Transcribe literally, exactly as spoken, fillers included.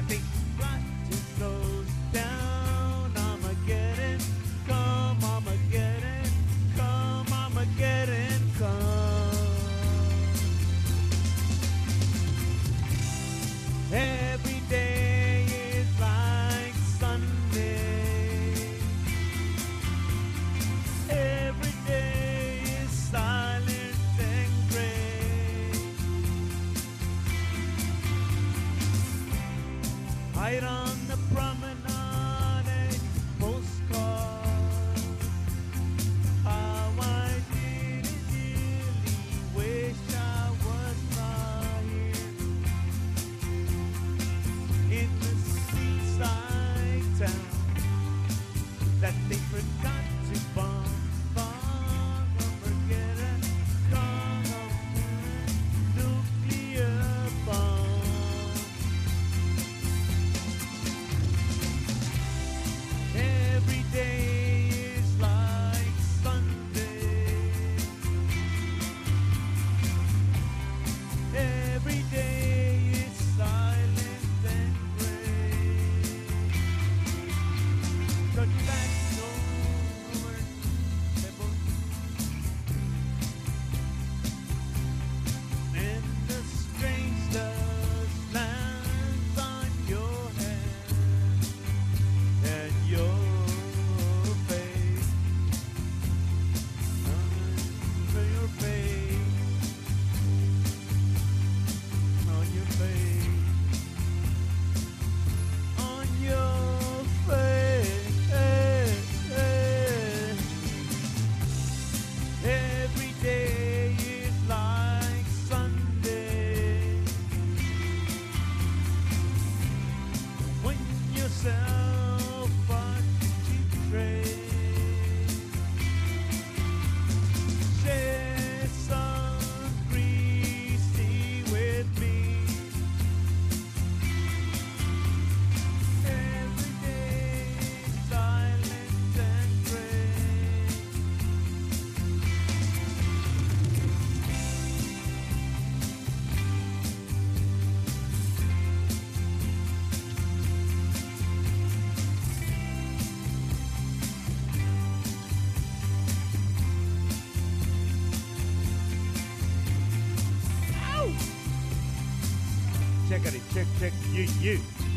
I think got to slow down. Armageddon, come, Armageddon, come, Armageddon, come. Every day is like Sunday. Every day is silent and gray. Hide on the promenade, a postcard. How I did dearly wish I was not here in the seaside town that they forgot to bomb. Bomb, Armageddon, come on, nuclear bomb. Every day is like Sunday. Every day is silent and gray. Touch back north, pebble, and the strange dust lands on your head and your face, under your face, on your face, on your face. Every day is like Sunday when yourself on cheap trade. Share some greasy with me. Every day silent and gray. Check it, check, check, you, you.